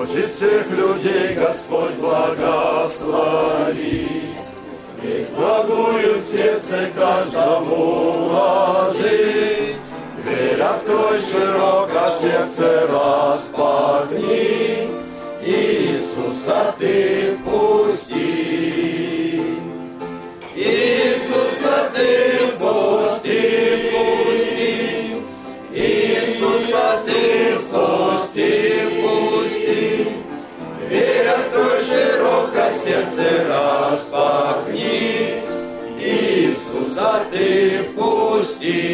Хочет всех людей Господь благословить, ведь благую в сердце каждому вложить. Дверь открой широко, сердце распахни, Иисуса ты впусти. Иисуса ты впусти, впусти. Иисуса ты впусти, впусти. Дверь открой широко, сердце распахни, Иисуса ты впусти.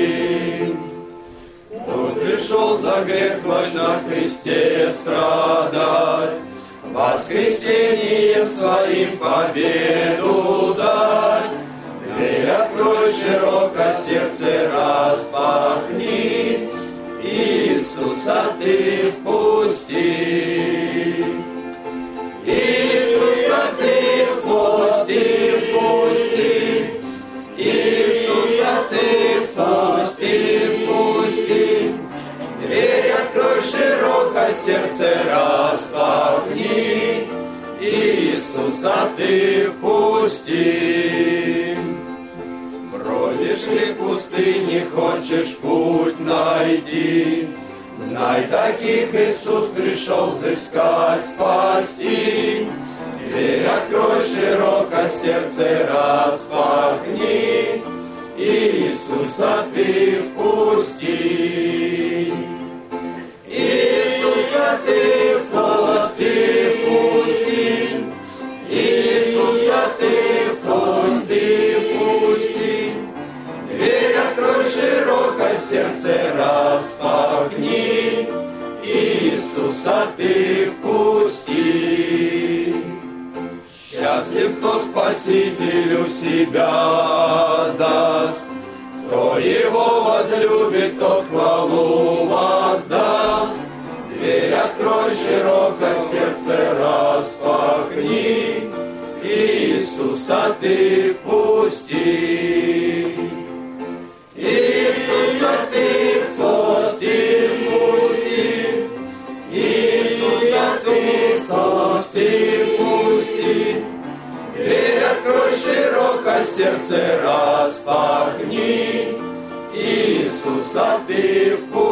Он пришел за грех наш на кресте страдать, воскресением своим победу дать. Дверь открой широко, сердце распахни, Иисуса ты впусти. Иисуса ты впусти, впусти. Иисуса ты впусти, впусти. Дверь открой широко, сердце распахни, Иисуса ты впусти. Бродишь ли в пустыне, хочешь путь найти? Знай, таких Иисус пришел взыскать, спасти. Дверь открой широко, сердце распахни, Иисуса ты впусти. Иисуса ты впусти, впусти. Иисуса ты впусти, впусти. Дверь открой широко, сердце распахни, Иисуса ты впусти. Счастлив, кто Спасителю себя даст, кто Его возлюбит, тот хвалу воздаст. Дверь открой широко, сердце распахни, Иисуса ты впусти. Иисуса ты впусти, впусти. Иисуса ты впусти, впусти. Дверь открой широко, сердце распахни, Иисуса ты впусти.